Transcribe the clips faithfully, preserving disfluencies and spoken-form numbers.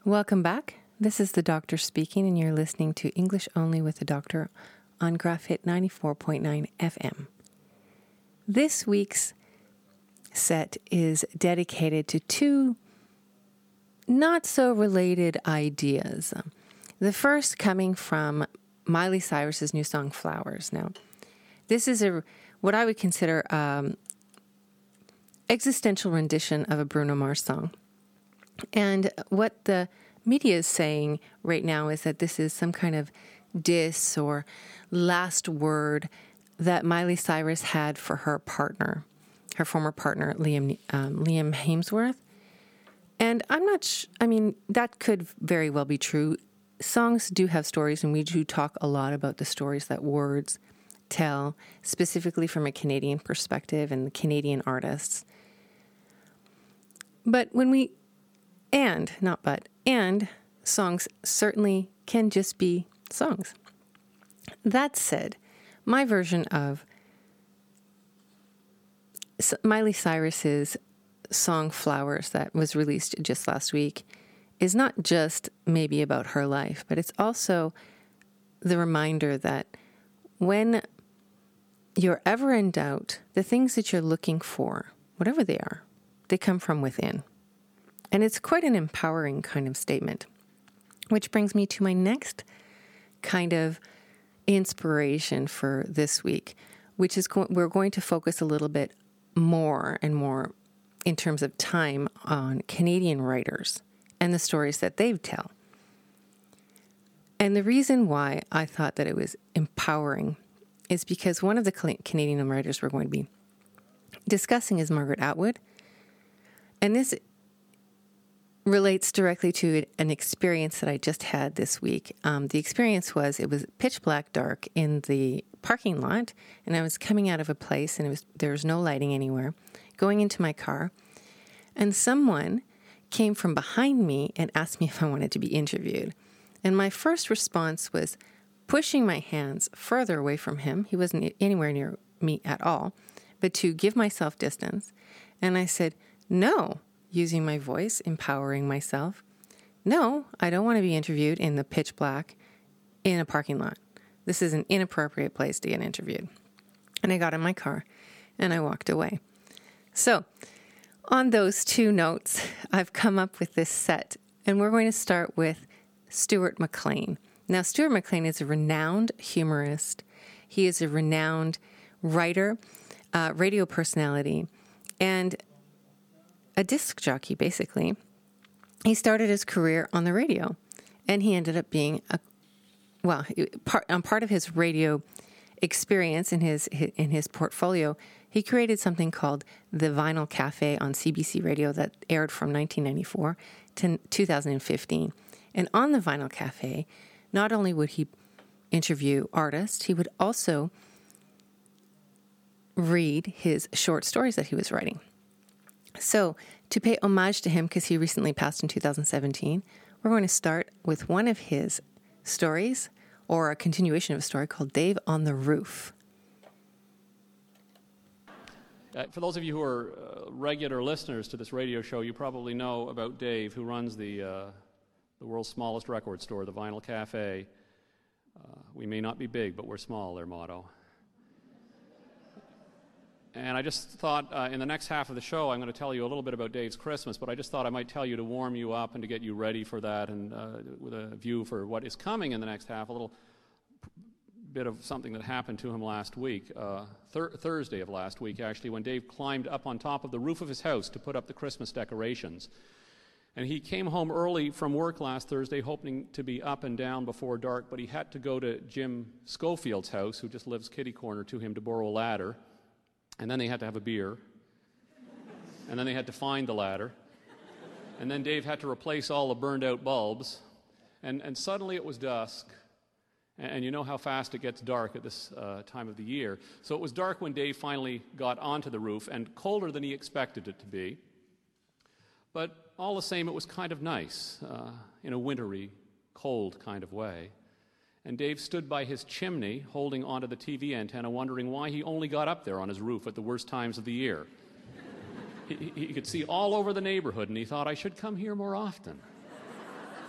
Welcome back. This is the doctor speaking, and you're listening to English Only with the Doctor on Graphit ninety-four point nine F M. This week's set is dedicated to two not so related ideas. The first coming from Miley Cyrus's new song Flowers. Now, this is a what I would consider um existential rendition of a Bruno Mars song. And what the media is saying right now is that this is some kind of diss or last word that Miley Cyrus had for her partner, her former partner, Liam um, Liam Hemsworth. And I'm not, sh- I mean, that could very well be true. Songs do have stories, and we do talk a lot about the stories that words tell, specifically from a Canadian perspective and the Canadian artists. But when we, and, not but, and songs certainly can just be songs. That said, my version of Miley Cyrus's song Flowers that was released just last week is not just maybe about her life, but it's also the reminder that when you're ever in doubt, the things that you're looking for, whatever they are, they come from within. And it's quite an empowering kind of statement, which brings me to my next kind of inspiration for this week, which is go- we're going to focus a little bit more and more in terms of time on Canadian writers and the stories that they tell. And the reason why I thought that it was empowering is because one of the Canadian writers we're going to be discussing is Margaret Atwood. And this relates directly to an experience that I just had this week. Um, the experience was, it was pitch black dark in the parking lot, and I was coming out of a place, and it was there was no lighting anywhere, going into my car, and someone came from behind me and asked me if I wanted to be interviewed. And my first response was pushing my hands further away from him. He wasn't anywhere near me at all, but to give myself distance. And I said, no, using my voice, empowering myself. No, I don't want to be interviewed in the pitch black in a parking lot. This is an inappropriate place to get interviewed. And I got in my car and I walked away. So on those two notes, I've come up with this set, and we're going to start with Stuart McLean. Now, Stuart McLean is a renowned humorist. He is a renowned writer, uh, radio personality, and a disc jockey, basically. He started his career on the radio, and he ended up being a, well, part, on part of his radio experience in his in his portfolio, he created something called the Vinyl Cafe on C B C Radio that aired from nineteen ninety-four to two thousand fifteen. And on the Vinyl Cafe, not only would he interview artists, he would also read his short stories that he was writing. So, to pay homage to him, because he recently passed in two thousand seventeen, we're going to start with one of his stories, or a continuation of a story called Dave on the Roof. Uh, for those of you who are uh, regular listeners to this radio show, you probably know about Dave, who runs the, uh, the world's smallest record store, the Vinyl Cafe. Uh, we may not be big, but we're small, their motto. And I just thought uh, in the next half of the show, I'm going to tell you a little bit about Dave's Christmas, but I just thought I might tell you to warm you up and to get you ready for that, and uh, with a view for what is coming in the next half, a little bit of something that happened to him last week, uh, thir- Thursday of last week, actually, when Dave climbed up on top of the roof of his house to put up the Christmas decorations. And he came home early from work last Thursday, hoping to be up and down before dark, but he had to go to Jim Schofield's house, who just lives kitty corner to him, to borrow a ladder. And then they had to have a beer. And then they had to find the ladder. And then Dave had to replace all the burned out bulbs. And, and suddenly it was dusk. And, and you know how fast it gets dark at this uh, time of the year. So it was dark when Dave finally got onto the roof, and colder than he expected it to be. But all the same, it was kind of nice, uh, in a wintry, cold kind of way. And Dave stood by his chimney, holding onto the T V antenna, wondering why he only got up there on his roof at the worst times of the year. he, he could see all over the neighborhood, and he thought, I should come here more often.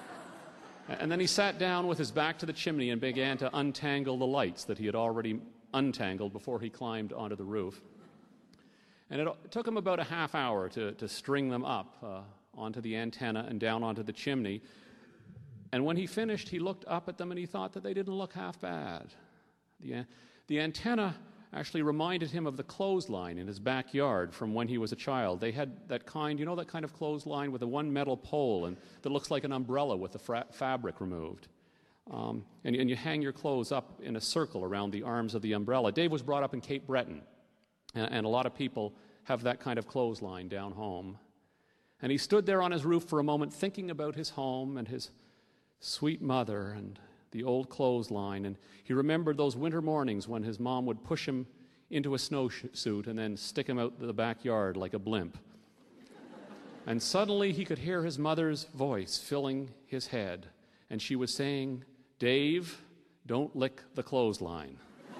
And then he sat down with his back to the chimney and began to untangle the lights that he had already untangled before he climbed onto the roof. And it took him about a half hour to, to string them up uh, onto the antenna and down onto the chimney. And when he finished, he looked up at them and he thought that they didn't look half bad. The, the antenna actually reminded him of the clothesline in his backyard from when he was a child. They had that kind, you know, that kind of clothesline with a one metal pole and that looks like an umbrella with the fra- fabric removed. Um, and, and you hang your clothes up in a circle around the arms of the umbrella. Dave was brought up in Cape Breton, and, and a lot of people have that kind of clothesline down home. And he stood there on his roof for a moment thinking about his home and his sweet mother and the old clothesline, and he remembered those winter mornings when his mom would push him into a snowsuit and then stick him out the backyard like a blimp. And suddenly he could hear his mother's voice filling his head, and she was saying, "Dave, don't lick the clothesline."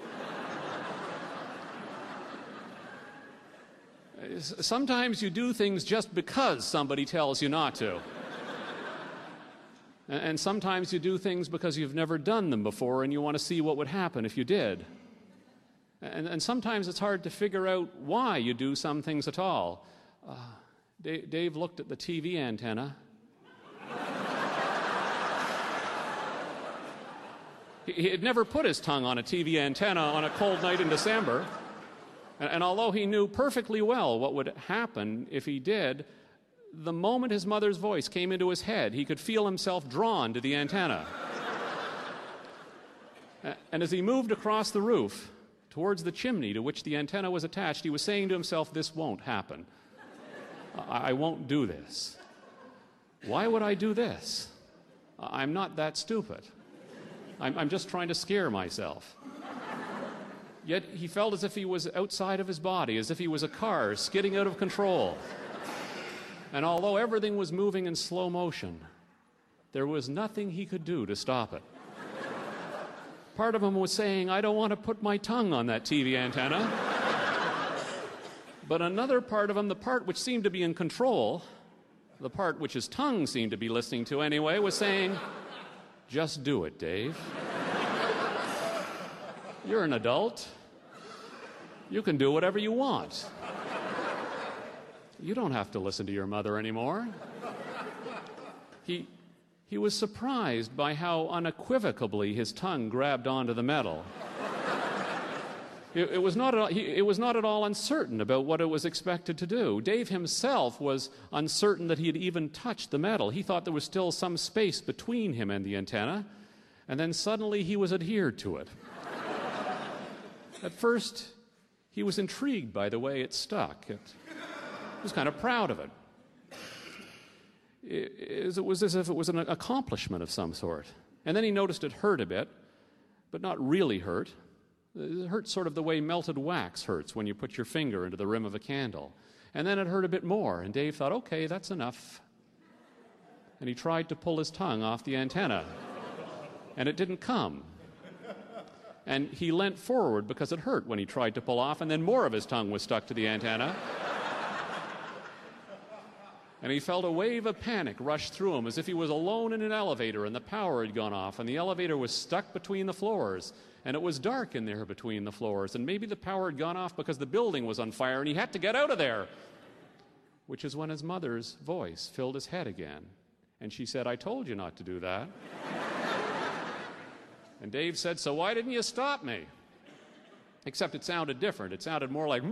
Sometimes you do things just because somebody tells you not to. And sometimes you do things because you've never done them before and you want to see what would happen if you did. And, and sometimes it's hard to figure out why you do some things at all. Uh, Dave, Dave looked at the T V antenna. he, he had never put his tongue on a T V antenna on a cold night in December. And, and although he knew perfectly well what would happen if he did, the moment his mother's voice came into his head, he could feel himself drawn to the antenna. And as he moved across the roof towards the chimney to which the antenna was attached, he was saying to himself, "This won't happen. I, I won't do this. Why would I do this? I'm not that stupid. I'm, I'm just trying to scare myself." Yet he felt as if he was outside of his body, as if he was a car skidding out of control. And although everything was moving in slow motion, there was nothing he could do to stop it. Part of him was saying, "I don't want to put my tongue on that T V antenna." But another part of him, the part which seemed to be in control, the part which his tongue seemed to be listening to anyway, was saying, "Just do it, Dave. You're an adult. You can do whatever you want. You don't have to listen to your mother anymore." He, he was surprised by how unequivocally his tongue grabbed onto the metal. It, it, was not at all, he, it was not at all uncertain about what it was expected to do. Dave himself was uncertain that he had even touched the metal. He thought there was still some space between him and the antenna, and then suddenly he was adhered to it. At first, he was intrigued by the way it stuck. It, He was kind of proud of it. It, it was as if it was an accomplishment of some sort. And then he noticed it hurt a bit, but not really hurt. It hurt sort of the way melted wax hurts when you put your finger into the rim of a candle. And then it hurt a bit more, and Dave thought, "Okay, that's enough." And he tried to pull his tongue off the antenna, and it didn't come. And he leant forward because it hurt when he tried to pull off, and then more of his tongue was stuck to the antenna. And he felt a wave of panic rush through him, as if he was alone in an elevator and the power had gone off and the elevator was stuck between the floors, and it was dark in there between the floors, and maybe the power had gone off because the building was on fire and he had to get out of there. Which is when his mother's voice filled his head again, and she said, "I told you not to do that." And Dave said, "So why didn't you stop me?" Except it sounded different. It sounded more like...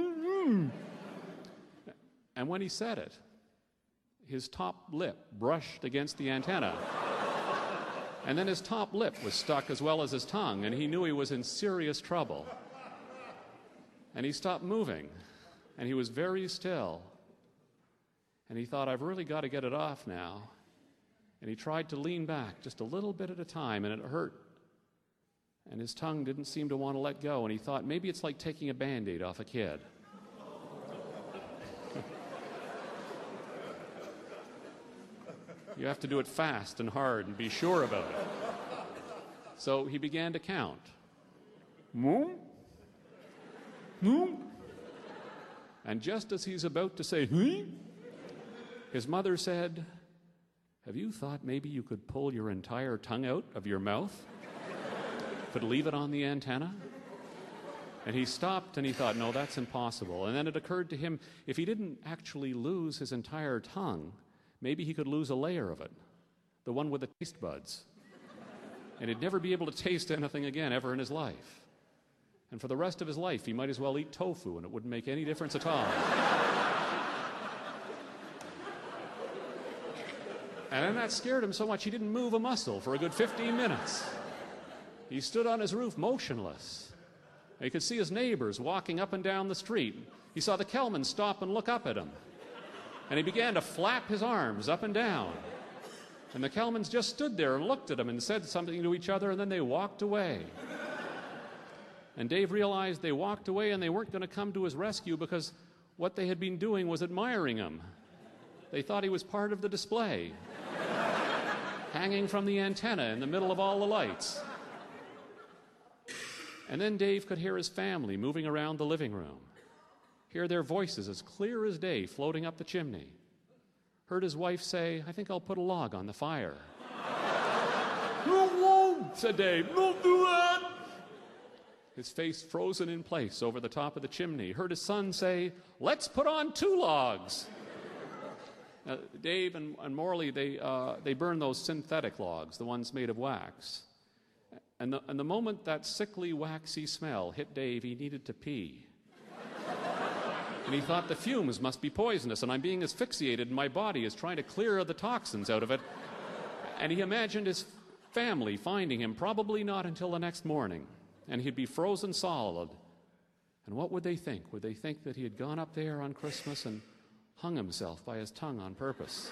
And when he said it, his top lip brushed against the antenna. And then his top lip was stuck as well as his tongue, and he knew he was in serious trouble. And he stopped moving, and he was very still. And he thought, "I've really got to get it off now." And he tried to lean back just a little bit at a time, and it hurt. And his tongue didn't seem to want to let go, and he thought, maybe it's like taking a Band-Aid off a kid. You have to do it fast and hard and be sure about it. So he began to count. Moom? Moom? And just as he's about to say, "Hmm?" his mother said, have you thought maybe you could pull your entire tongue out of your mouth? Could leave it on the antenna? And he stopped and he thought, no, that's impossible. And then it occurred to him, if he didn't actually lose his entire tongue, maybe he could lose a layer of it, the one with the taste buds. And he'd never be able to taste anything again ever in his life. And for the rest of his life, he might as well eat tofu and it wouldn't make any difference at all. And then that scared him so much he didn't move a muscle for a good fifteen minutes. He stood on his roof motionless. He could see his neighbors walking up and down the street. He saw the Kelman stop and look up at him. And he began to flap his arms up and down. And the Kelmans just stood there and looked at him and said something to each other, and then they walked away. And Dave realized they walked away and they weren't going to come to his rescue because what they had been doing was admiring him. They thought he was part of the display, hanging from the antenna in the middle of all the lights. And then Dave could hear his family moving around the living room, hear their voices as clear as day floating up the chimney. Heard his wife say, I think I'll put a log on the fire. No, won't, said Dave. Don't do that. His face frozen in place over the top of the chimney. Heard his son say, let's put on two logs. Now, Dave and, and Morley, they, uh, they burn those synthetic logs, the ones made of wax. And the, and the moment that sickly, waxy smell hit Dave, he needed to pee. And he thought the fumes must be poisonous, and I'm being asphyxiated, and my body is trying to clear the toxins out of it. And he imagined his family finding him, probably not until the next morning, and he'd be frozen solid. And what would they think? Would they think that he had gone up there on Christmas and hung himself by his tongue on purpose?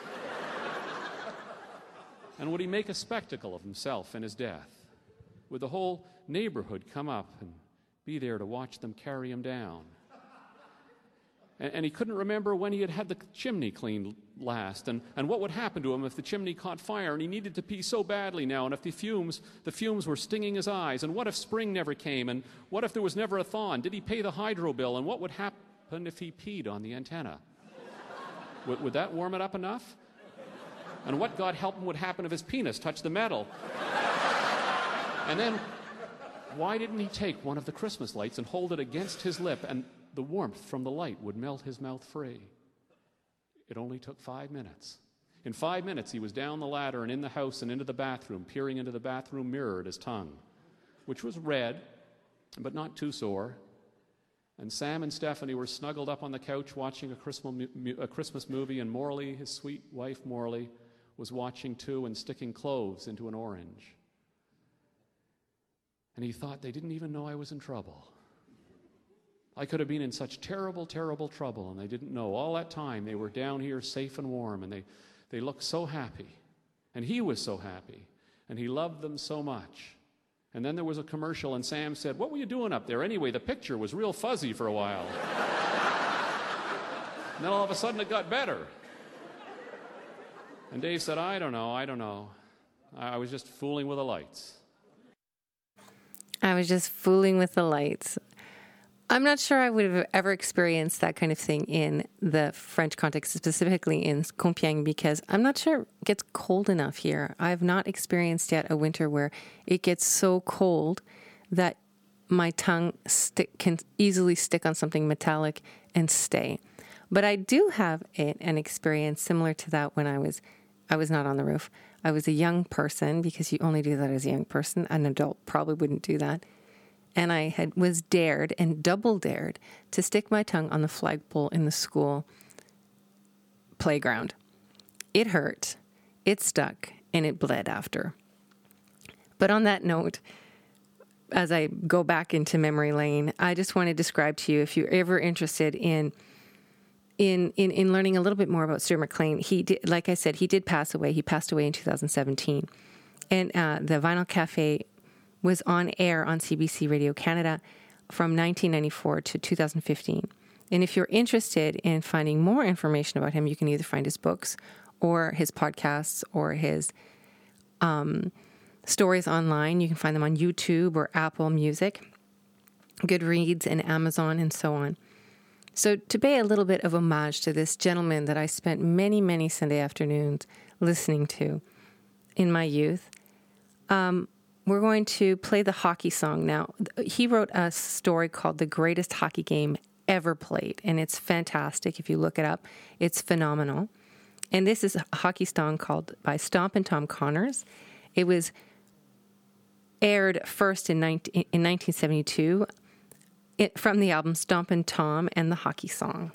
And would he make a spectacle of himself in his death? Would the whole neighborhood come up and be there to watch them carry him down? And, and he couldn't remember when he had had the chimney cleaned last, and, and what would happen to him if the chimney caught fire, and he needed to pee so badly now, and if the fumes, the fumes were stinging his eyes, and what if spring never came, and what if there was never a thaw, and did he pay the hydro bill, and what would happen if he peed on the antenna? would, would that warm it up enough? And what, God help him, would happen if his penis touched the metal? And then, why didn't he take one of the Christmas lights and hold it against his lip, and the warmth from the light would melt his mouth free? It only took five minutes. In five minutes, he was down the ladder and in the house and into the bathroom, peering into the bathroom mirror at his tongue, which was red, but not too sore. And Sam and Stephanie were snuggled up on the couch watching a Christmas, a Christmas movie, and Morley, his sweet wife Morley, was watching too and sticking cloves into an orange. And he thought, they didn't even know I was in trouble. I could have been in such terrible, terrible trouble, and they didn't know. All that time, they were down here safe and warm, and they, they looked so happy. And he was so happy, and he loved them so much. And then there was a commercial, and Sam said, what were you doing up there? Anyway, the picture was real fuzzy for a while. And then all of a sudden, it got better. And Dave said, I don't know, I don't know. I was just fooling with the lights. I was just fooling with the lights. I'm not sure I would have ever experienced that kind of thing in the French context, specifically in Compiègne, because I'm not sure it gets cold enough here. I've not experienced yet a winter where it gets so cold that my tongue stick, can easily stick on something metallic and stay. But I do have a, an experience similar to that when I was, I was not on the roof. I was a young person, because you only do that as a young person. An adult probably wouldn't do that. And I had was dared and double dared to stick my tongue on the flagpole in the school playground. It hurt, it stuck, and it bled after. But on that note, as I go back into memory lane, I just want to describe to you, if you're ever interested in In, in in learning a little bit more about Stuart McLean, he did, like I said, he did pass away. He passed away in two thousand seventeen. And uh, the Vinyl Cafe was on air on C B C Radio Canada from nineteen ninety-four to two thousand fifteen. And if you're interested in finding more information about him, you can either find his books or his podcasts or his um, stories online. You can find them on YouTube or Apple Music, Goodreads, and Amazon, and so on. So to pay a little bit of homage to this gentleman that I spent many, many Sunday afternoons listening to in my youth. Um, we're going to play the hockey song now. He wrote a story called The Greatest Hockey Game Ever Played, and it's fantastic. If you look it up, it's phenomenal. And this is a hockey song called by Stomp and Tom Connors. It was aired first in, nineteen, in nineteen seventy-two it, from the album Stomp and Tom and the Hockey Song.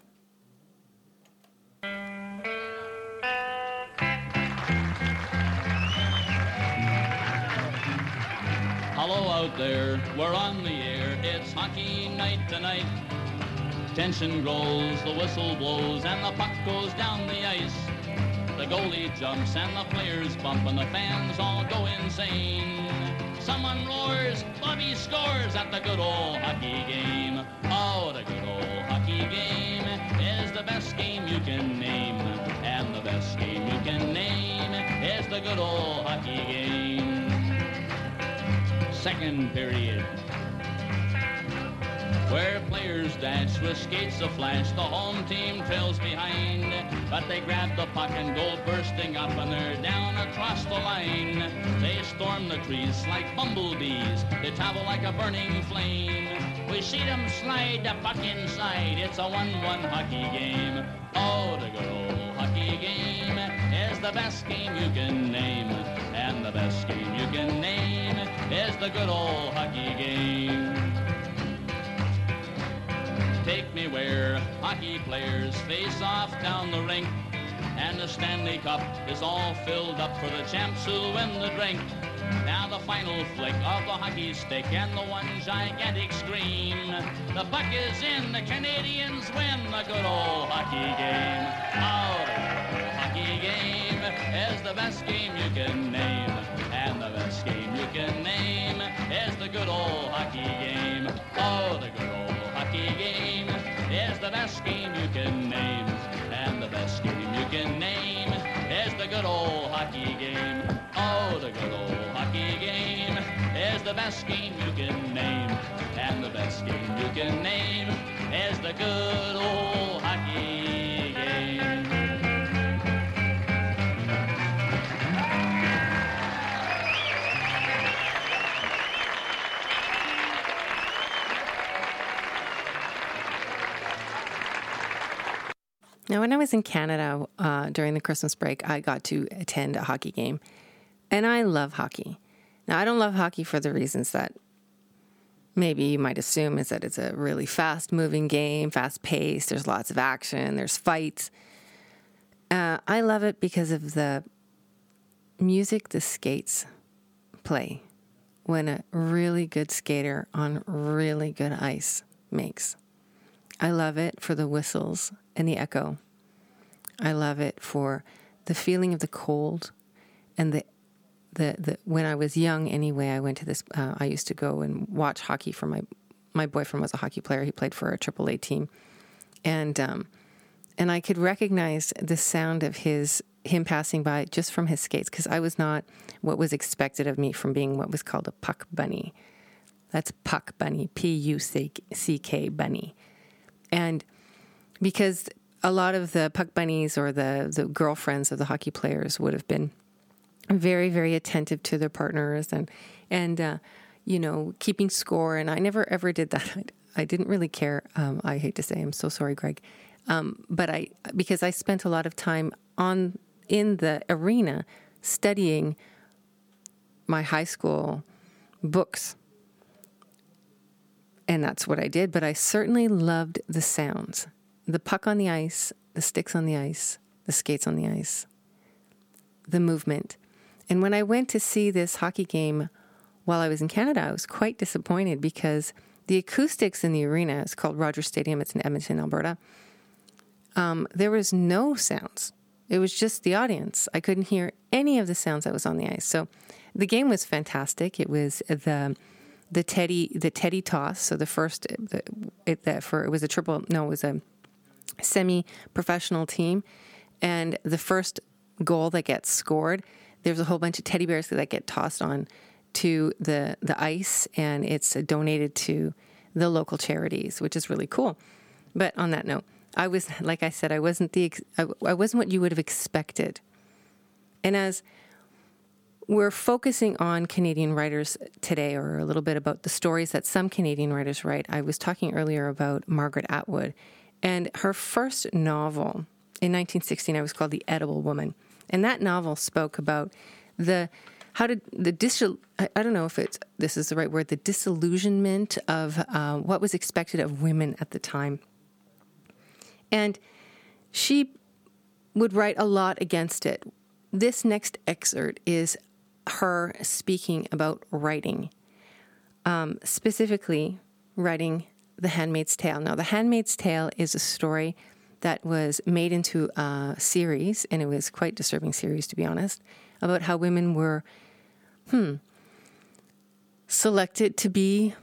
Hello out there, we're on the air, it's hockey night tonight. Tension grows, the whistle blows, and the puck goes down the ice. The goalie jumps and the players bump and the fans all go insane. Someone roars, Bobby scores at the good old hockey game. Oh, the good old hockey game is the best game you can name. And the best game you can name is the good old hockey game. Second period, where players dash with skates aflash, the home team trails behind, but they grab the puck and go bursting up and they're down across the line. They storm the crease like bumblebees, they travel like a burning flame. We see them slide the puck inside, it's a one one hockey game. Oh, the good old hockey game is the best game you can name, and the best game you can name is the good old hockey game. Take me where hockey players face off down the rink, and the Stanley Cup is all filled up for the champs who win the drink. Now the final flick of the hockey stick and the one gigantic scream. The puck is in, the Canadians win the good old hockey game. Oh, the good old hockey game is the best game you can name, and the best game you can name is the good old hockey game. Oh, the good old hockey game is the best game you can name, and the best game you can name is the good old hockey game. Oh, the good old hockey game is the best game you can name, and the best game you can name is the good old hockey game. Now, when I was in Canada uh, during the Christmas break, I got to attend a hockey game, and I love hockey. Now, I don't love hockey for the reasons that maybe you might assume, is that it's a really fast-moving game, fast-paced, there's lots of action, there's fights. Uh, I love it because of the music the skates play when a really good skater on really good ice makes. I love it for the whistles and the echo. I love it for the feeling of the cold and the the the. When I was young, anyway, I went to this. Uh, I used to go and watch hockey for my my boyfriend was a hockey player. He played for a triple A team, and um, and I could recognize the sound of his him passing by just from his skates, because I was not what was expected of me from being what was called a puck bunny. That's puck bunny, P U C K bunny. And because a lot of the puck bunnies or the, the girlfriends of the hockey players would have been very, very attentive to their partners and, and uh, you know, keeping score. And I never, ever did that. I, I didn't really care. Um, I hate to say, I'm so sorry, Greg. Um, but I, because I spent a lot of time on in the arena studying my high school books. And that's what I did. But I certainly loved the sounds. The puck on the ice, the sticks on the ice, the skates on the ice, the movement. And when I went to see this hockey game while I was in Canada, I was quite disappointed because the acoustics in the arena, it's called Rogers Stadium, it's in Edmonton, Alberta, um, there was no sounds. It was just the audience. I couldn't hear any of the sounds that was on the ice. So the game was fantastic. It was the... The Teddy, the Teddy toss. So the first, the, it, the, for it was a triple. No, it was a semi-professional team, and the first goal that gets scored, there's a whole bunch of teddy bears that get tossed on to the the ice, and it's donated to the local charities, which is really cool. But on that note, I was, like I said, I wasn't the I, I wasn't what you would have expected And as we're focusing on Canadian writers today, or a little bit about the stories that some Canadian writers write, I was talking earlier about Margaret Atwood, and her first novel in nineteen sixty-nine was called The Edible Woman. And that novel spoke about the, how did the, dis- I, I don't know if it's, this is the right word, the disillusionment of uh, what was expected of women at the time. And she would write a lot against it. This next excerpt is her speaking about writing, um, specifically writing The Handmaid's Tale. Now, The Handmaid's Tale is a story that was made into a series, and it was quite a disturbing series, to be honest, about how women were, hmm, selected to be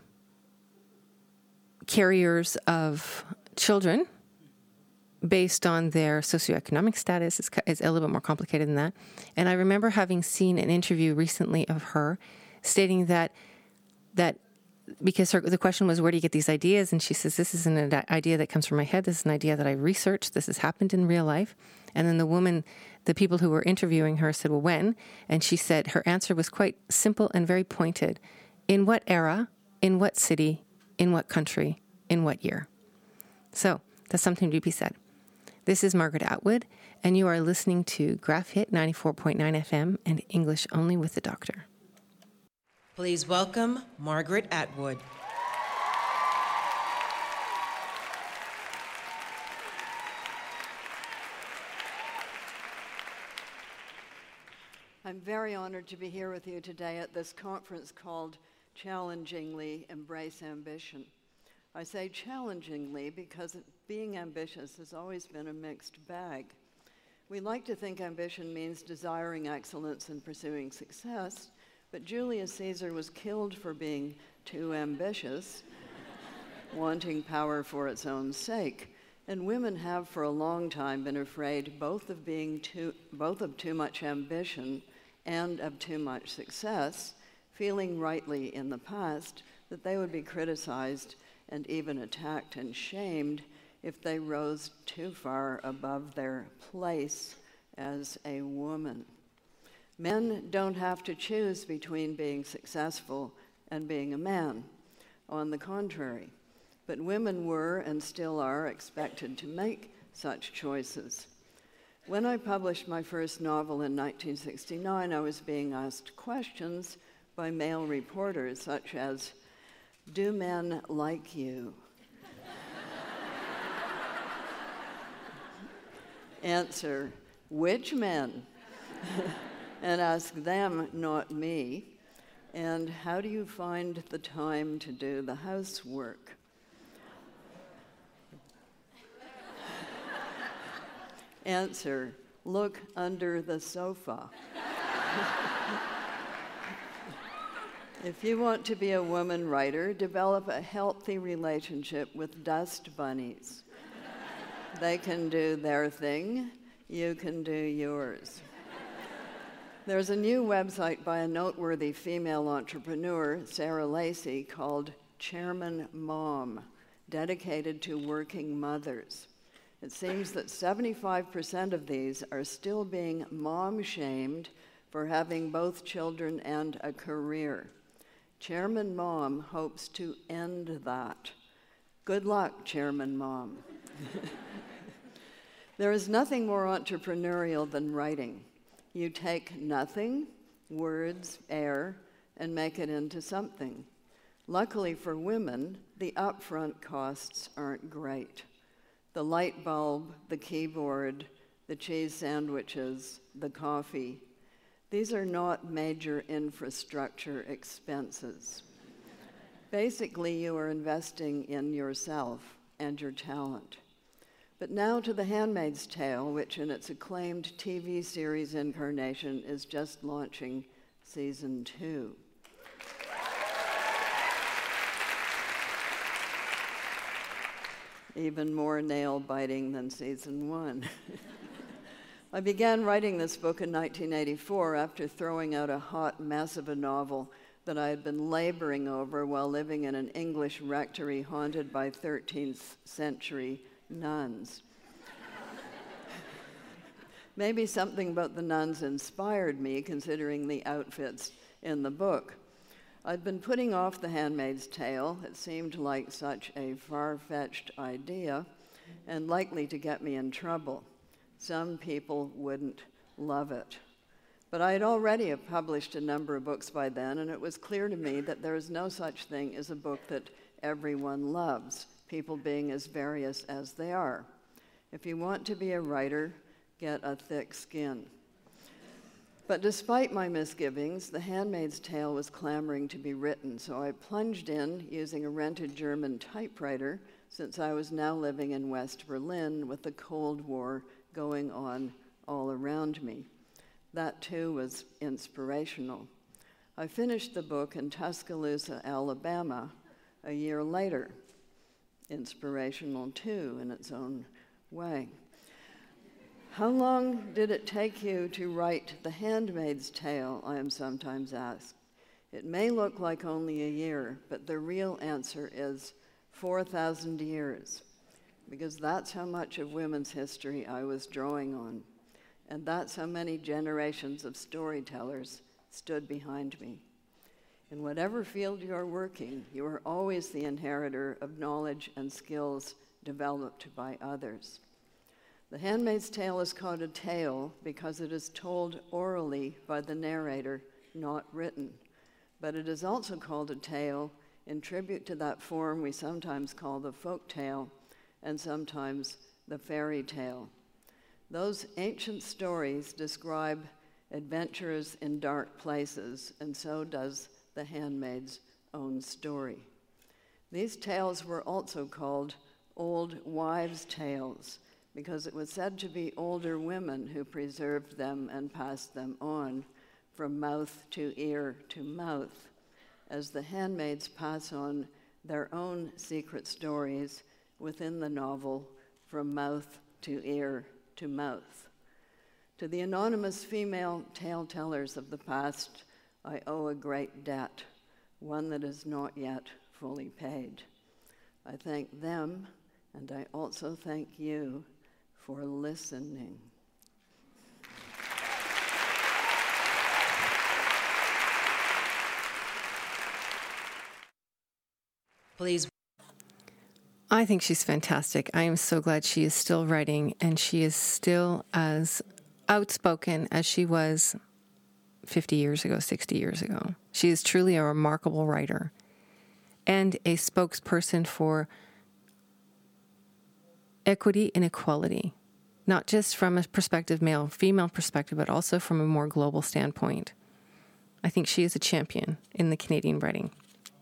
carriers of children based on their socioeconomic status. It's, it's a little bit more complicated than that. And I remember having seen an interview recently of her stating that, that because her, the question was, where do you get these ideas? And she says, this isn't an idea that comes from my head. This is an idea that I researched. This has happened in real life. And then the woman, the people who were interviewing her said, well, when? And she said her answer was quite simple and very pointed. In what era, in what city, in what country, in what year? So that's something to be said. This is Margaret Atwood, and you are listening to Graph Hit ninety-four point nine F M and English Only with the Doctor. Please welcome Margaret Atwood. I'm very honored to be here with you today at this conference called Challengingly Embrace Ambition. I say challengingly because being ambitious has always been a mixed bag. We like to think ambition means desiring excellence and pursuing success, but Julius Caesar was killed for being too ambitious, wanting power for its own sake. And women have for a long time been afraid both of being too, both of too much ambition and of too much success, feeling rightly in the past that they would be criticized and even attacked and shamed if they rose too far above their place as a woman. Men don't have to choose between being successful and being a man. On the contrary, but women were and still are expected to make such choices. When I published my first novel in nineteen sixty-nine, I was being asked questions by male reporters such as, do men like you? Answer, which men? And ask them, not me. And how do you find the time to do the housework? Answer, look under the sofa. If you want to be a woman writer, develop a healthy relationship with dust bunnies. They can do their thing, you can do yours. There's a new website by a noteworthy female entrepreneur, Sarah Lacey, called Chairman Mom, dedicated to working mothers. It seems that seventy-five percent of these are still being mom-shamed for having both children and a career. Chairman Mom hopes to end that. Good luck, Chairman Mom. There is nothing more entrepreneurial than writing. You take nothing, words, air, and make it into something. Luckily for women, the upfront costs aren't great. The light bulb, the keyboard, the cheese sandwiches, the coffee, these are not major infrastructure expenses. Basically, you are investing in yourself and your talent. But now to The Handmaid's Tale, which in its acclaimed T V series incarnation is just launching season two. Even more nail-biting than season one. I began writing this book in nineteen eighty-four after throwing out a hot mess of a novel that I had been laboring over while living in an English rectory haunted by thirteenth century nuns. Maybe something about the nuns inspired me, considering the outfits in the book. I'd been putting off The Handmaid's Tale. It seemed like such a far-fetched idea and likely to get me in trouble. Some people wouldn't love it. But I had already published a number of books by then, and it was clear to me that there is no such thing as a book that everyone loves, people being as various as they are. If you want to be a writer, get a thick skin. But despite my misgivings, The Handmaid's Tale was clamoring to be written, so I plunged in using a rented German typewriter, since I was now living in West Berlin with the Cold War going on all around me. That too was inspirational. I finished the book in Tuscaloosa, Alabama, a year later. Inspirational too, in its own way. How long did it take you to write The Handmaid's Tale, I am sometimes asked. It may look like only a year, but the real answer is four thousand years, because that's how much of women's history I was drawing on. And that's how many generations of storytellers stood behind me. In whatever field you're working, you are always the inheritor of knowledge and skills developed by others. The Handmaid's Tale is called a tale because it is told orally by the narrator, not written. But it is also called a tale in tribute to that form we sometimes call the folk tale and sometimes the fairy tale. Those ancient stories describe adventurers in dark places, and so does the handmaid's own story. These tales were also called old wives' tales because it was said to be older women who preserved them and passed them on from mouth to ear to mouth, as the handmaids pass on their own secret stories within the novel from mouth to ear to mouth. To the anonymous female tale-tellers of the past, I owe a great debt, one that is not yet fully paid. I thank them, and I also thank you for listening. Please. I think she's fantastic. I am so glad she is still writing, and she is still as outspoken as she was fifty years ago, sixty years ago. She is truly a remarkable writer and a spokesperson for equity and equality, not just from a perspective, male-female perspective, but also from a more global standpoint. I think she is a champion in the Canadian writing.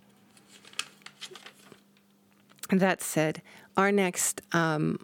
That said, our next, um,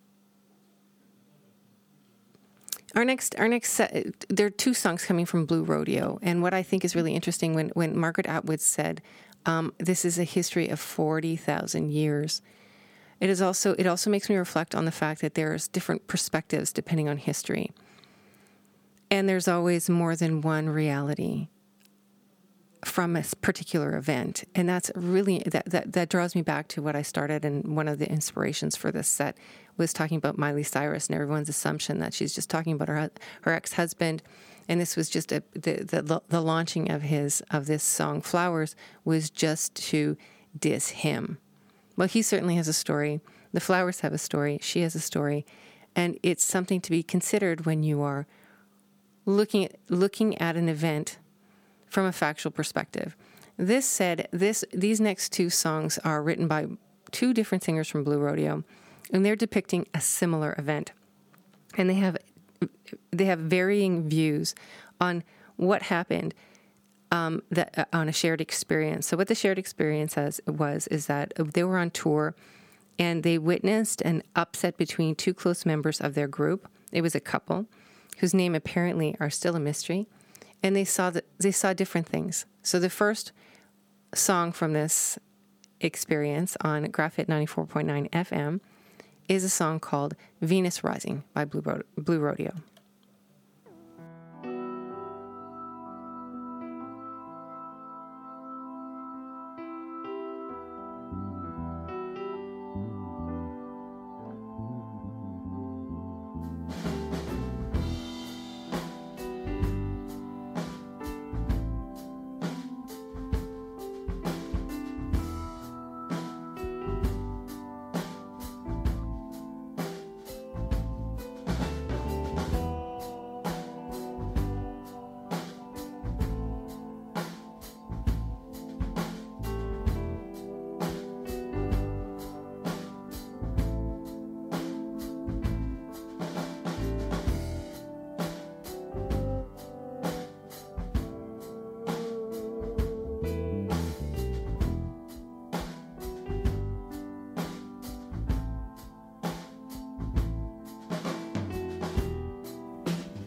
our next, our next set, there are two songs coming from Blue Rodeo, and what I think is really interesting when when Margaret Atwood said, um, "This is a history of forty thousand years." It is also it also makes me reflect on the fact that there's different perspectives depending on history, and there's always more than one reality from a particular event. And that's really, that, that, that draws me back to what I started, and one of the inspirations for this set was talking about Miley Cyrus and everyone's assumption that she's just talking about her her ex-husband. And this was just a, the, the the launching of his of this song Flowers was just to diss him. Well, he certainly has a story. The flowers have a story. She has a story. And it's something to be considered when you are looking at, looking at an event from a factual perspective. This said, this these next two songs are written by two different singers from Blue Rodeo, and they're depicting a similar event. And they have they have varying views on what happened um, that uh, on a shared experience. So what the shared experience has, was is that they were on tour, and they witnessed an upset between two close members of their group. It was a couple whose name apparently are still a mystery. And they saw that they saw different things. So the first song from this experience on Graphit ninety-four point nine F M is a song called Venus Rising by Blue, Ro- Blue Rodeo.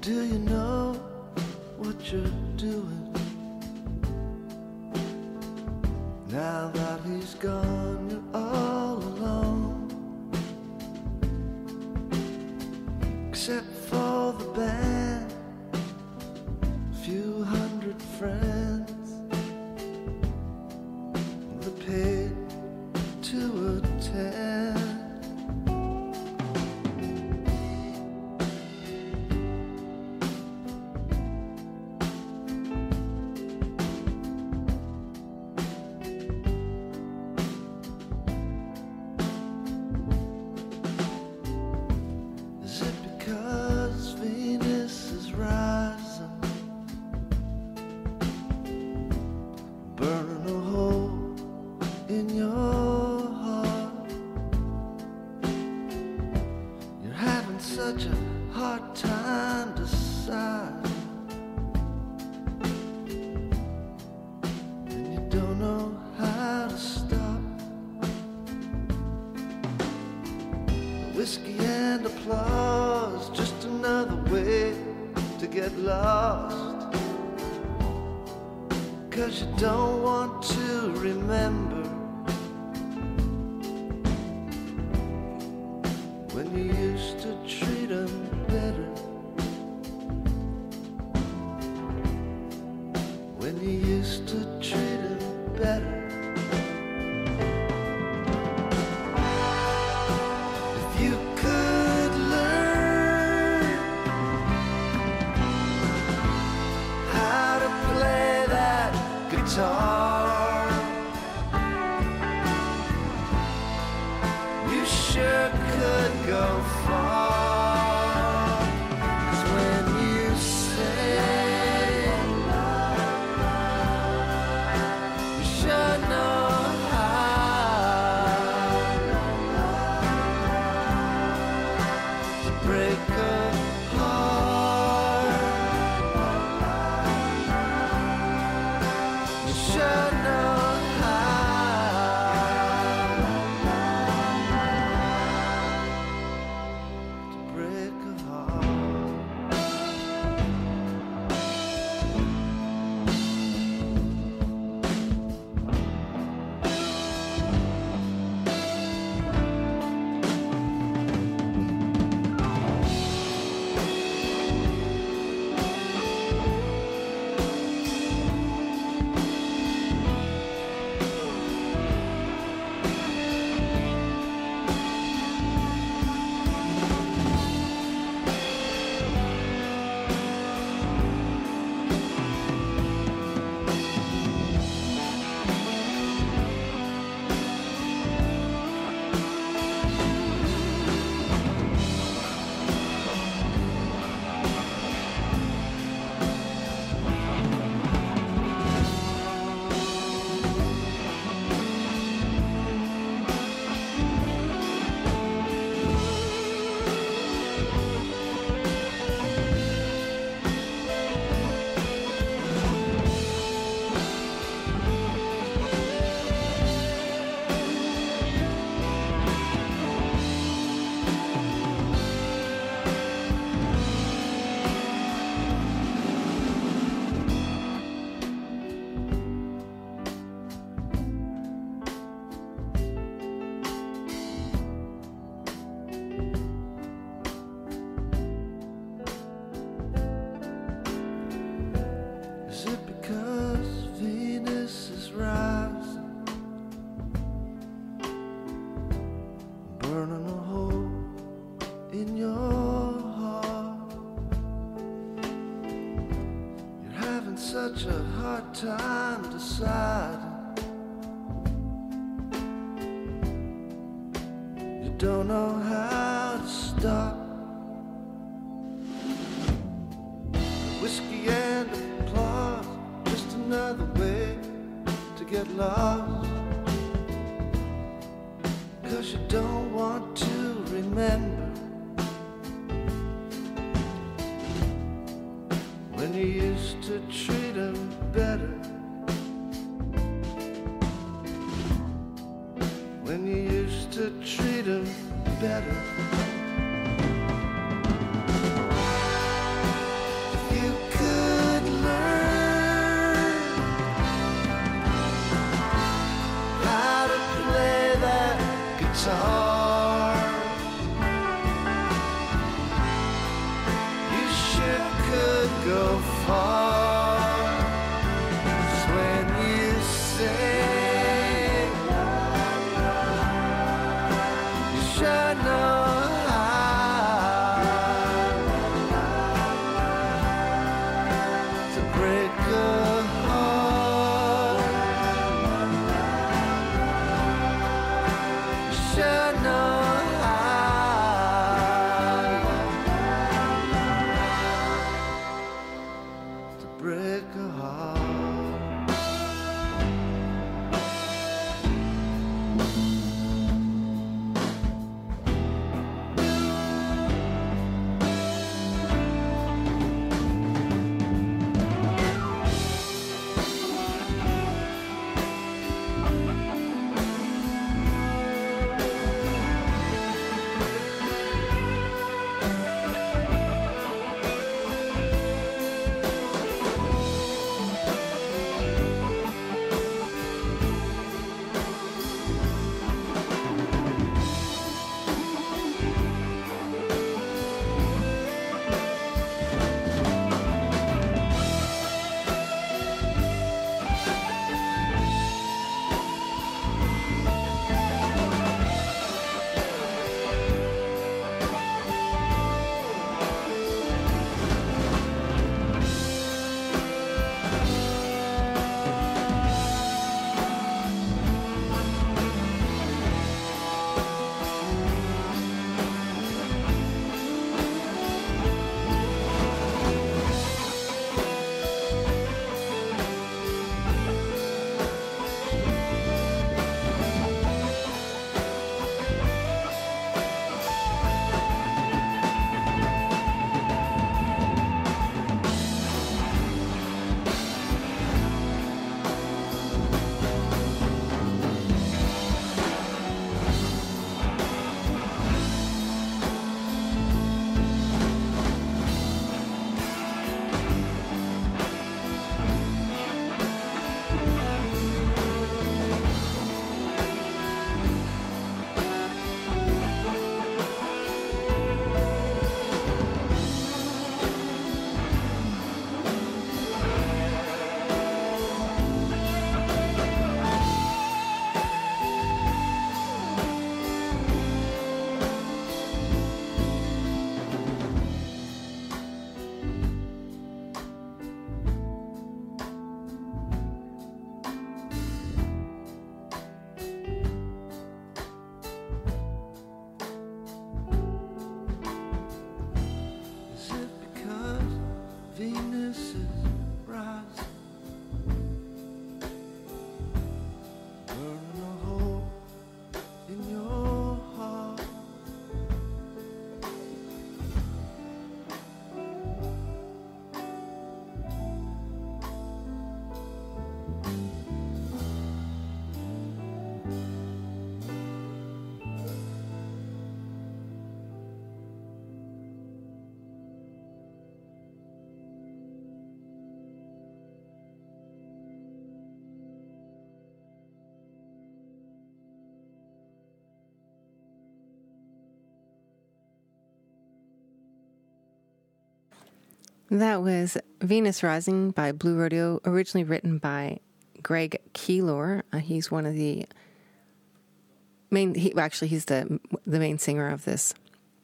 Do you know what you're doing? Now that he's gone, you're all alone, except for the band, a few hundred friends that paid to attend. Such a hard time deciding, and you don't know how to stop. Whiskey and applause, just another way to get lost, 'cause you don't want to remember when you used to treat them better, when you used to treat them better. If you could learn how to play that guitar, you sure could go far. 'Cause when you sing, you sure know how to break a heart. You sure know break a heart. Is it because Venus is rising, burning a hole in your heart? You're having such a hard time deciding, you don't know how to stop. Whiskey and applause, just another way to get lost, 'cause you don't want to remember when you used to treat them better, when you used to treat them better. break a heart. That was Venus Rising by Blue Rodeo, originally written by Greg Keelor. Uh, he's one of the main, he, actually he's the the main singer of this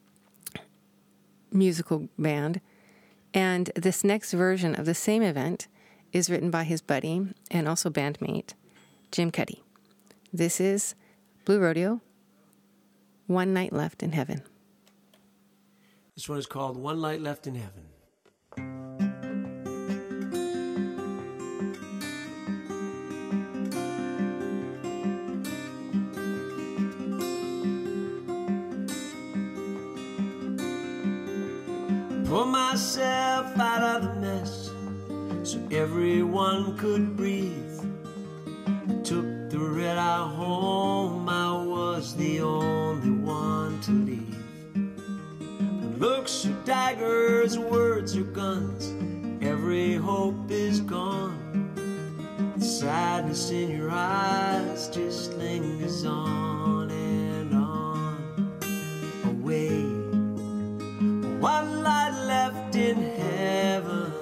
musical band. And this next version of the same event is written by his buddy and also bandmate, Jim Cuddy. This is Blue Rodeo, One Night Left in Heaven. This one is called One Light Left in Heaven. Pull myself out of the mess so everyone could breathe. I took the red eye home, I was the only one to leave. When looks are daggers, words are guns, every hope is gone. The sadness in your eyes just lingers on and on. Away, one light left in heaven,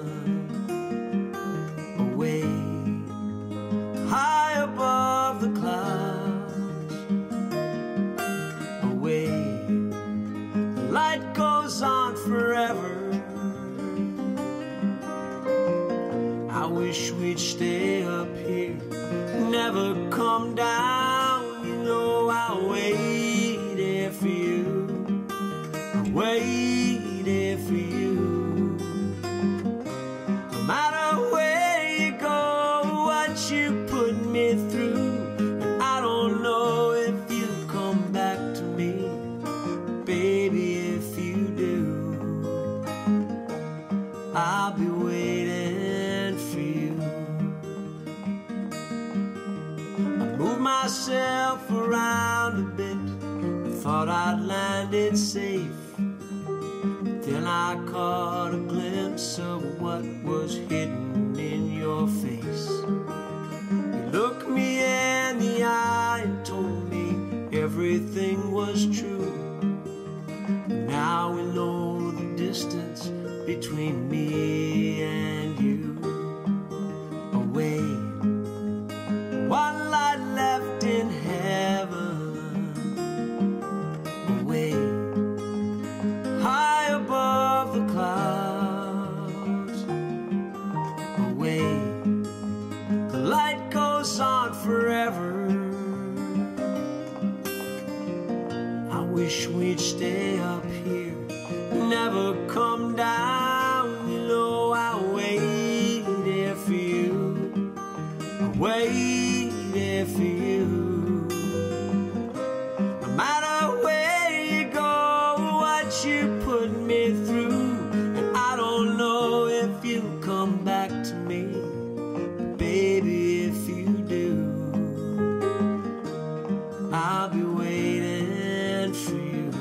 away, high above the clouds, away, the light goes on forever. I wish we'd stay up here, never come down. You know I'll wait here for you, I'll wait for you. No matter where myself around a bit, thought I'd landed safe. Then I caught a glimpse of what was hidden in your face. You looked me in the eye and told me everything was true. Now we know the distance between me and you. Away, one light left in heaven. Away, high above the clouds. Away, the light goes on forever. I wish we'd stay up here, never come down. You know I waited for you, I waited for you. No matter where you go, what you put me through, and I don't know if you'll come back to me, but baby, if you do, I'll be waiting for you.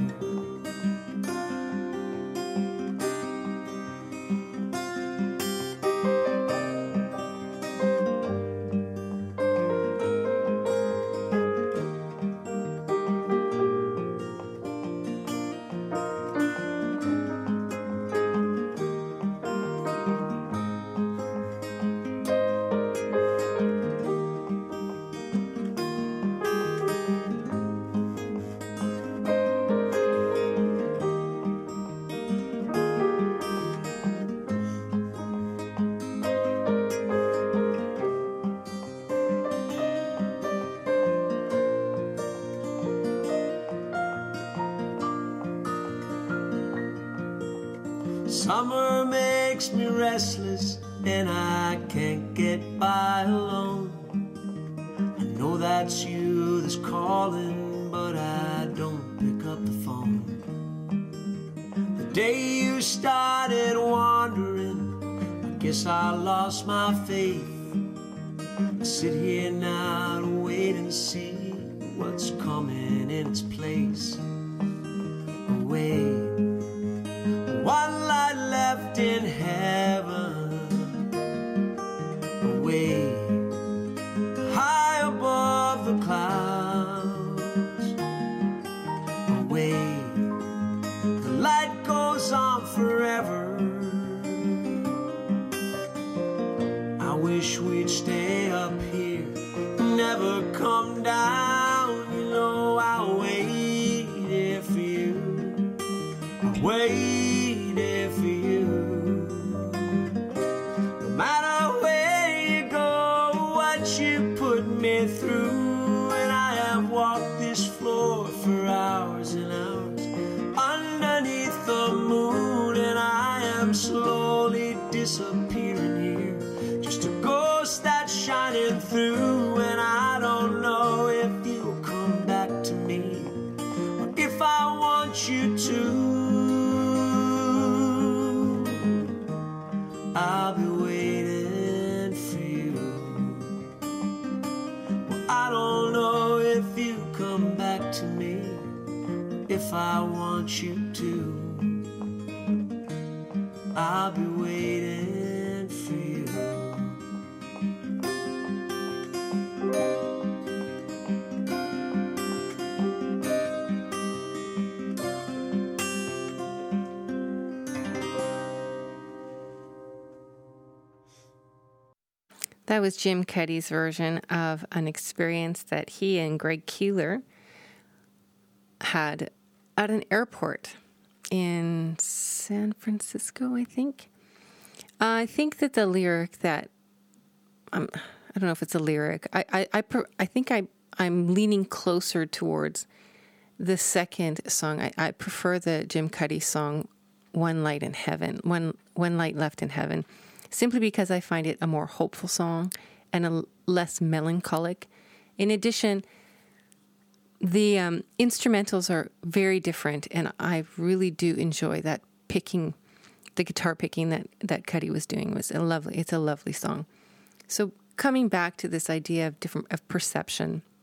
Summer makes me restless and I can't get by alone. I know that's you that's calling, but I don't pick up the phone. The day you started wandering, I guess I lost my faith. I sit here now to wait and see what's coming in its place. Away, one light left in heaven. Away, high above the clouds. Away, the light goes on forever. I wish we'd stay up here, never come down. You know I waited for you, I waited for you. No matter where you go, what you put me through, and I have walked this floor for hours and hours underneath the moon, and I am slowly disappearing here, just a ghost that's shining through. And I don't know if you'll come back to me, or if I want you to. I'll be waiting for you. Well, I don't know if you come back to me, if I want you to. I'll be waiting for you. That was Jim Cuddy's version of an experience that he and Greg Keeler had at an airport in San Francisco, I think. Uh, I think that the lyric that, um, I don't know if it's a lyric, I I I, per, I think I, I'm leaning closer towards the second song. I, I prefer the Jim Cuddy song, One Light in Heaven, One One Light Left in Heaven, simply because I find it a more hopeful song and a less melancholic. In addition, the um, instrumentals are very different, and I really do enjoy that picking, the guitar picking that, that Cuddy was doing was a lovely, it's a lovely song. So coming back to this idea of different, of perception,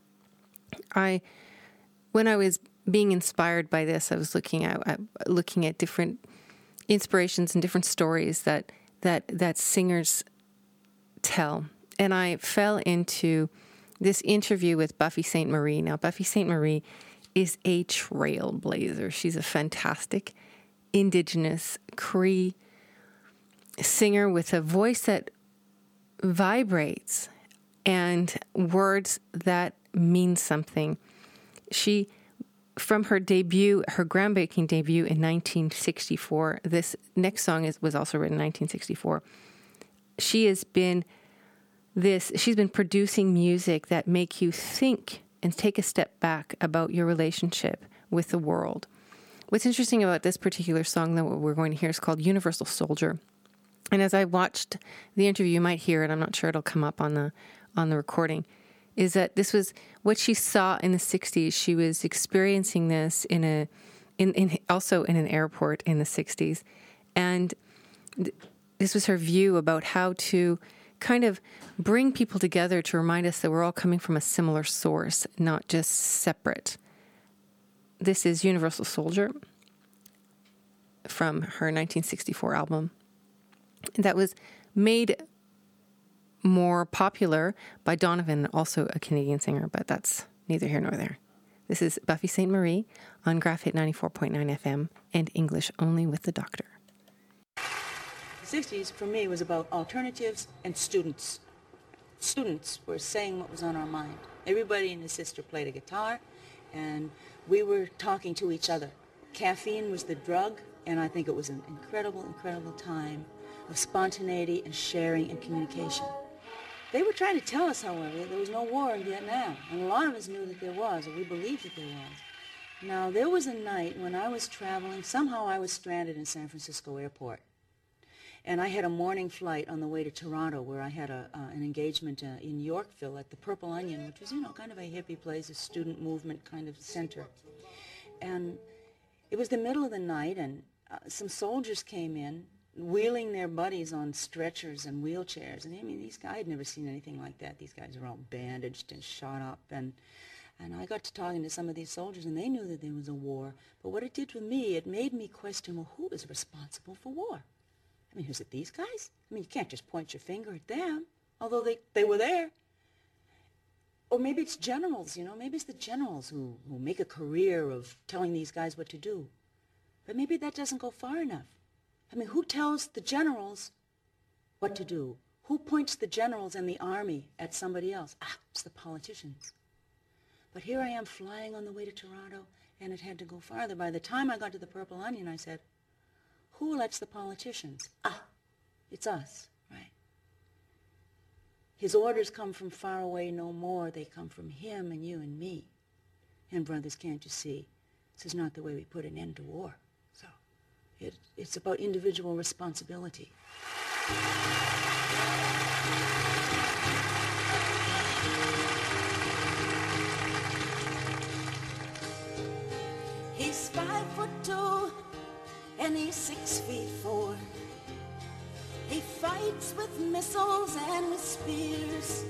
I, when I was being inspired by this, I was looking at, at looking at different inspirations and different stories that that that singers tell, and I fell into this interview with Buffy Sainte-Marie. Now, Buffy Sainte-Marie is a trailblazer. She's a fantastic Indigenous Cree singer with a voice that vibrates and words that mean something. She, from her debut, her groundbreaking debut in nineteen sixty-four, this next song is, was also written in nineteen sixty-four. She has been this, she's been producing music that make you think and take a step back about your relationship with the world. What's interesting about this particular song that we're going to hear is called Universal Soldier. And as I watched the interview, you might hear it, I'm not sure it'll come up on the on the recording, is that this was what she saw in the sixties. She was experiencing this in a, in, in also in an airport in the sixties. And th- this was her view about how to kind of bring people together to remind us that we're all coming from a similar source, not just separate. This is Universal Soldier from her nineteen sixty-four album that was made more popular by Donovan, also a Canadian singer, but that's neither here nor there. This is Buffy Sainte-Marie on Graph Hit ninety-four point nine F M and English only with the doctor. The sixties, for me, was about alternatives and students. Students were saying what was on our mind. Everybody and his sister played a guitar, and we were talking to each other. Caffeine was the drug, and I think it was an incredible, incredible time of spontaneity and sharing and communication. They were trying to tell us, however, that there was no war in Vietnam, and a lot of us knew that there was, or we believed that there was. Now, there was a night when I was traveling, somehow I was stranded in San Francisco Airport. And I had a morning flight on the way to Toronto, where I had a, uh, an engagement uh, in Yorkville at the Purple Onion, which was, you know, kind of a hippie place, a student movement kind of center. And it was the middle of the night, and uh, some soldiers came in, wheeling their buddies on stretchers and wheelchairs. And I mean, these guys, I had never seen anything like that. These guys are all bandaged and shot up. And, and I got to talking to some of these soldiers, and they knew that there was a war. But what it did for me, it made me question, well, who is responsible for war? I mean, is it these guys? I mean, you can't just point your finger at them, although they, they were there. Or maybe it's generals, you know, maybe it's the generals who, who make a career of telling these guys what to do. But maybe that doesn't go far enough. I mean, who tells the generals what to do? Who points the generals and the army at somebody else? Ah, it's the politicians. But here I am flying on the way to Toronto, and it had to go farther. By the time I got to the Purple Onion, I said, who elects the politicians? Ah, it's us, right? His orders come from far away no more. They come from him and you and me. And brothers, can't you see? This is not the way we put an end to war. So it, it's about individual responsibility. He's five foot two and he's six feet four. He fights with missiles and with spears.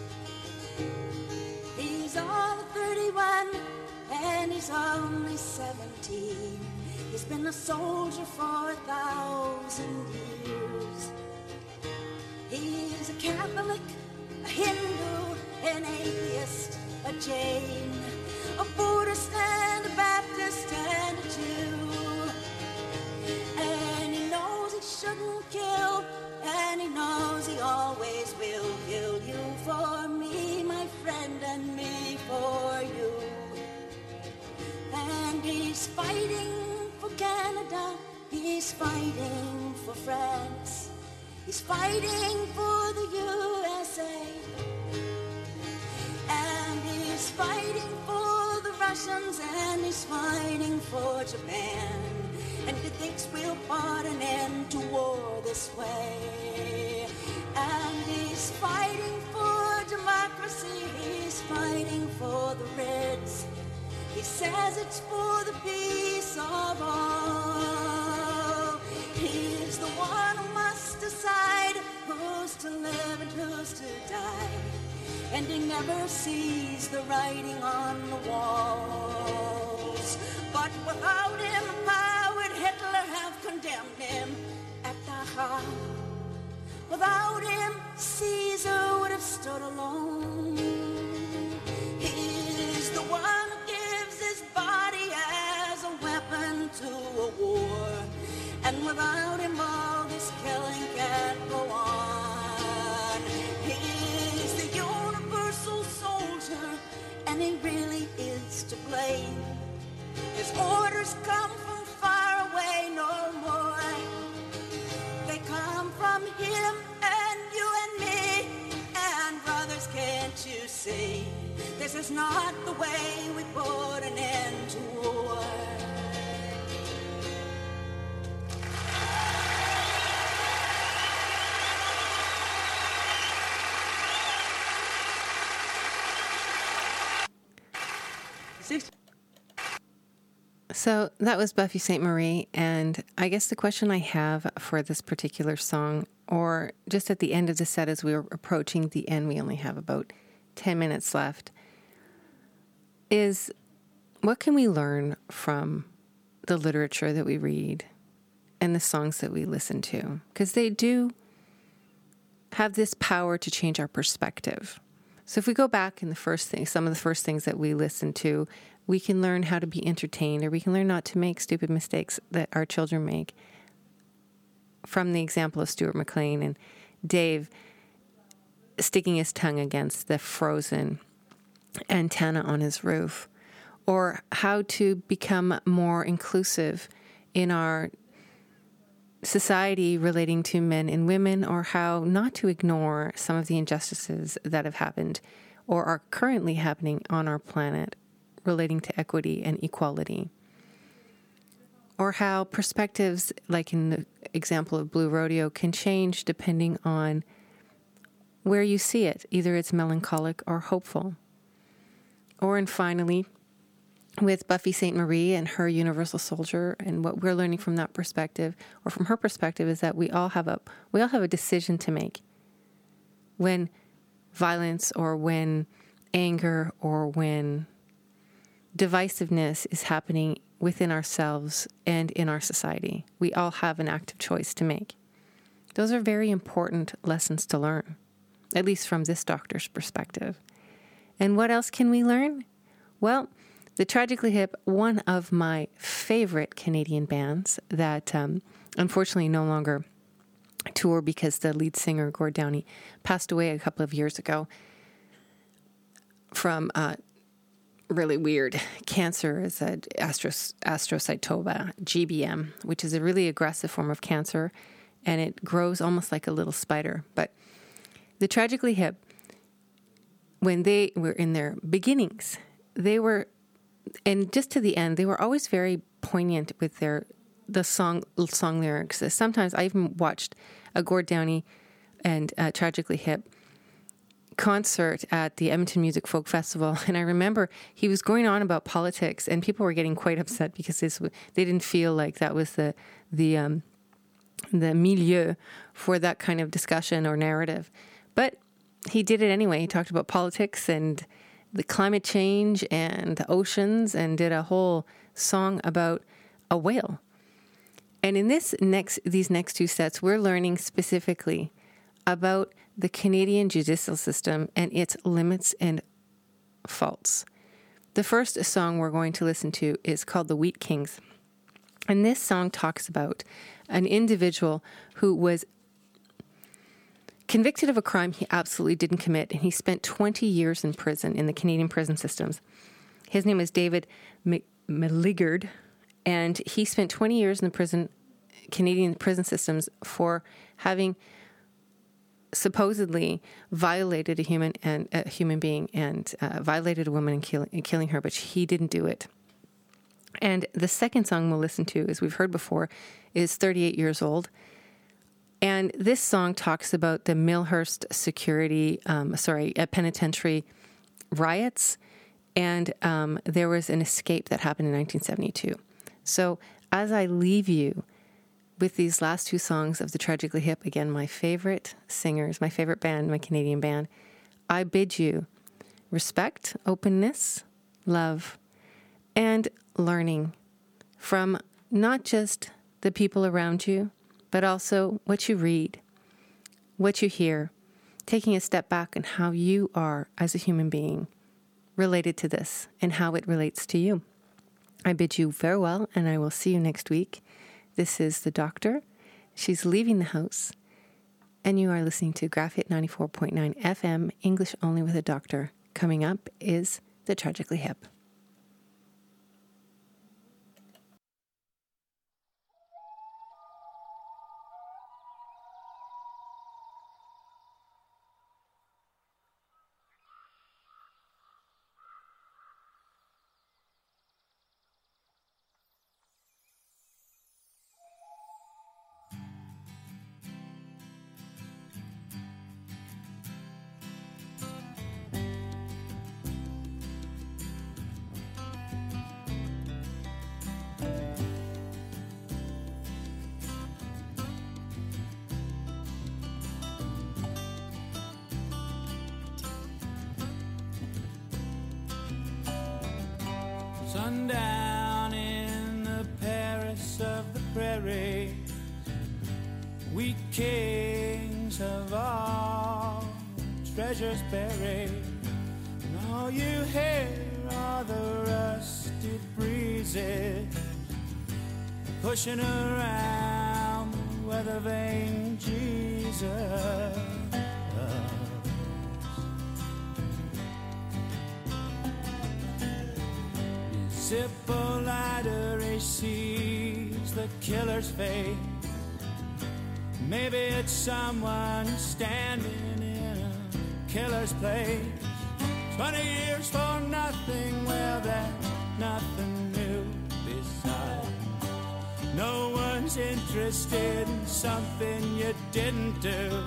He's all of thirty-one and he's only seventeen. He's been a soldier for a thousand years. He's a Catholic, a Hindu, an atheist, a Jain, a Buddhist and a Baptist and a Jew. And he knows he shouldn't kill, and he knows he always will kill you for me, my friend, and me for you. And he's fighting for Canada, he's fighting for France, he's fighting for the U S A, and he's fighting for the Russians, and he's fighting for Japan. And he thinks we'll put an end to war this way. And he's fighting for democracy, he's fighting for the Reds. He says it's for the peace of all. He's the one who must decide who's to live and who's to die. and he never sees the writing on the walls. But without him, how would Hitler have condemned him at Dachau? Without him, Caesar would have stood alone. He's the one who gives his body as a weapon to a war. And without him, all this killing can't go on. He's the universal soldier, and he really is to blame. His orders come from far away, no more. They come from him and you and me. And brothers, can't you see? This is not the way we put an end to war. So that was Buffy Sainte-Marie, and I guess the question I have for this particular song, or just at the end of the set as we were approaching the end, we only have about ten minutes left, is what can we learn from the literature that we read and the songs that we listen to? Because they do have this power to change our perspective. So if we go back in the first thing, some of the first things that we listen to, we can learn how to be entertained, or we can learn not to make stupid mistakes that our children make. From the example of Stuart McLean and Dave sticking his tongue against the frozen antenna on his roof, or how to become more inclusive in our society relating to men and women, or how not to ignore some of the injustices that have happened or are currently happening on our planet relating to equity and equality. Or how perspectives, like in the example of Blue Rodeo, can change depending on where you see it. Either it's melancholic or hopeful. Or, and finally, with Buffy Sainte-Marie and her universal soldier, and what we're learning from that perspective, or from her perspective, is that we all have a we all have a decision to make when violence, or when anger, or when divisiveness is happening within ourselves and in our society. We all have an active choice to make. Those are very important lessons to learn, at least from this doctor's perspective. And what else can we learn? Well, the Tragically Hip, one of my favorite Canadian bands that um, unfortunately no longer tour because the lead singer, Gord Downie, passed away a couple of years ago from uh, really weird cancer, is a astros, astrocytoma, G B M, which is a really aggressive form of cancer, and it grows almost like a little spider. But the Tragically Hip, when they were in their beginnings, they were, and just to the end, they were always very poignant with their the song song lyrics. Sometimes I even watched a Gord Downie and uh, Tragically Hip concert at the Edmonton Music Folk Festival, and I remember he was going on about politics, and people were getting quite upset because this, they didn't feel like that was the the um, the milieu for that kind of discussion or narrative. But he did it anyway. He talked about politics and the climate change and the oceans, and did a whole song about a whale. And in this next these next two sets, we're learning specifically about the Canadian judicial system and its limits and faults. The first song we're going to listen to is called The Wheat Kings. And this song talks about an individual who was convicted of a crime he absolutely didn't commit, and he spent twenty years in prison in the Canadian prison systems. His name is David Meleagard, and he spent twenty years in the prison, Canadian prison systems for having supposedly violated a human and a human being and uh, violated a woman and, kill, and killing her, but he didn't do it. And the second song we'll listen to, as we've heard before, is thirty-eight years old. And this song talks about the Millhurst security, um, sorry, uh, penitentiary riots. And um, there was an escape that happened in nineteen seventy-two. So as I leave you with these last two songs of the Tragically Hip, again, my favorite singers, my favorite band, my Canadian band, I bid you respect, openness, love, and learning from not just the people around you, but also what you read, what you hear, taking a step back and how you are as a human being related to this and how it relates to you. I bid you farewell, and I will see you next week. This is the doctor. She's leaving the house, and you are listening to Graphic ninety-four point nine F M, English Only with a Doctor. Coming up is The Tragically Hip. Sundown in the Paris of the prairie, we kings of all treasures buried, and all you hear are the rusted breezes pushing around the weather vane Jesus. Hippolyta, he sees the killer's fate. Maybe it's someone standing in a killer's place. Twenty years for nothing, well, that's nothing new. Besides, no one's interested in something you didn't do.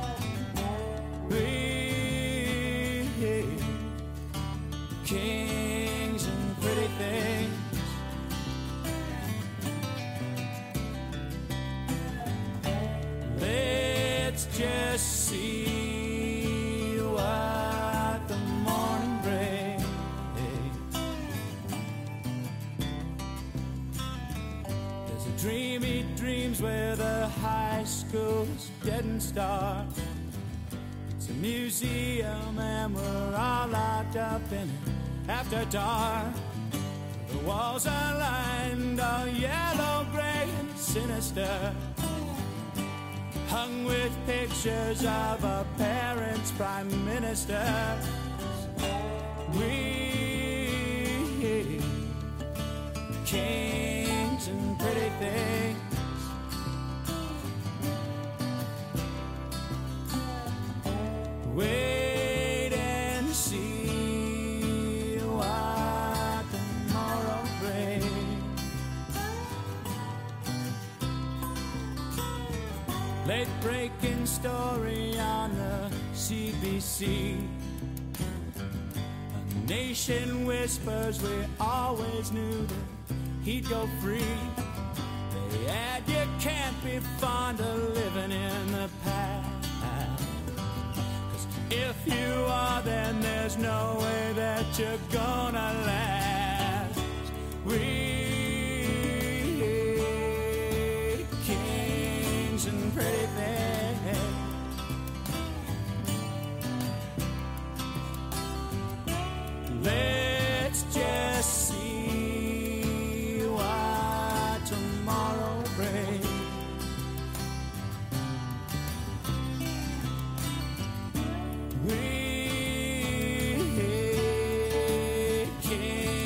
We kings and pretty things, let's just see what the morning brings. There's a dream he dreams where the high school's didn't start. It's a museum and we're all locked up in it after dark. The walls are lined all yellow, gray, and sinister, hung with pictures of our parents' prime ministers. We kings and pretty things, wait and see what tomorrow brings. Late breaking story on the C B C. A nation whispers we always knew that he'd go free. They add you can't be fond of living in the past. If you are, then there's no way that you're gonna last. We kings and pretty things, let's just see what tomorrow brings. We kings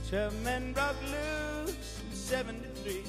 Twelve men broke loose in seventy-three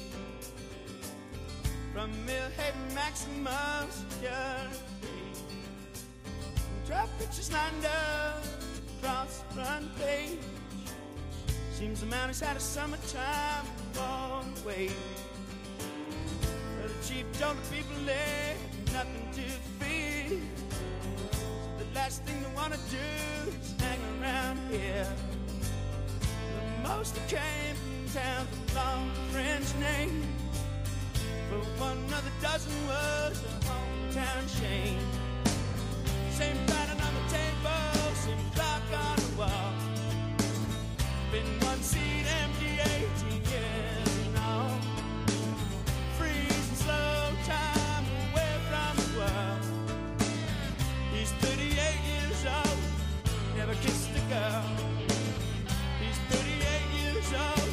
from Millhaven Maximum Security. Twelve pictures lined up across the front page. Seems the mountains had a summertime long way. But the chief told the people they had nothing to fear. So the last thing they want to do is hang around here. But most that came from towns with long French names. But one of the dozen was a hometown chain. Same pattern on the table, same clock on the wall. Been one seat empty eighteen years now. Freezing slow time away from the world. He's thirty-eight years old, never kissed a girl. He's thirty-eight years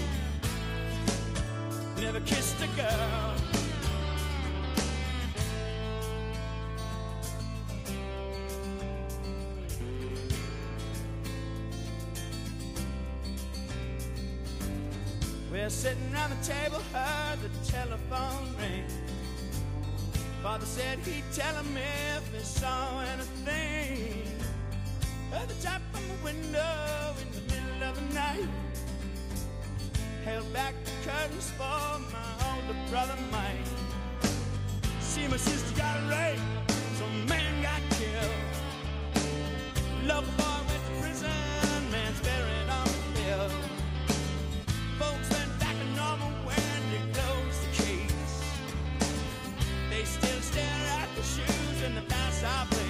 old, never kissed a girl. We're sitting around the table, heard the telephone ring. Father said he'd tell him if he saw anything. Heard the tap on the window in the middle of the night. Held back the curtains for my older brother Mike. See, my sister got raped, some man got killed. Local boy went to prison, man's buried on the hill. Folks went back to normal when they closed the case. They still stare at the shoes and the past our place.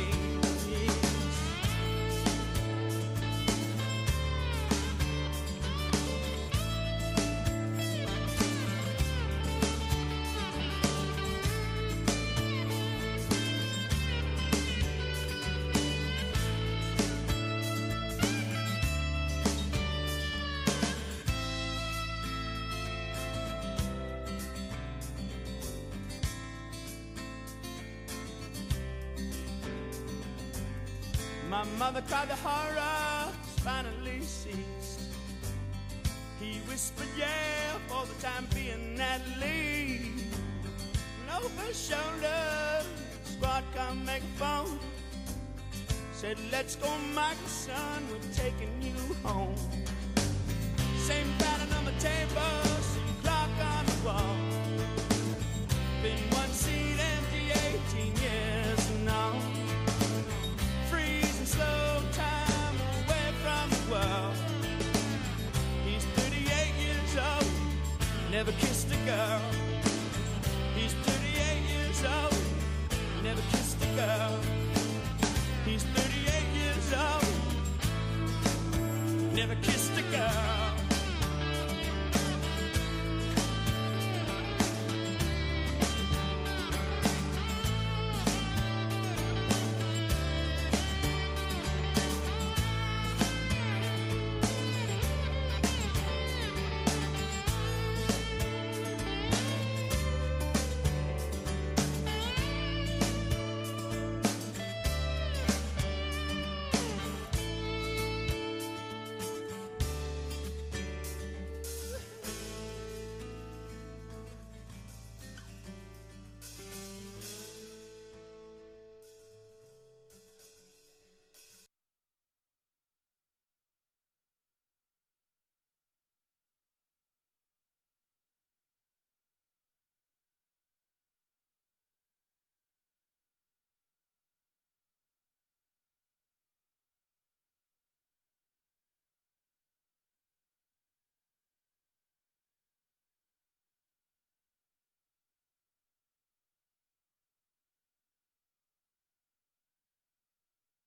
My mother cried, the horror finally ceased. He whispered, yeah, for the time being at least. And over his shoulder, squad come make a phone. Said, let's go, Michael, son, we're taking you home. Same pattern on the table, same clock on the wall. Been one seat empty eighteen years now. Slow time away from the world. He's thirty-eight years old, never kissed a girl. He's thirty-eight years old, never kissed a girl. He's thirty-eight years old, never kissed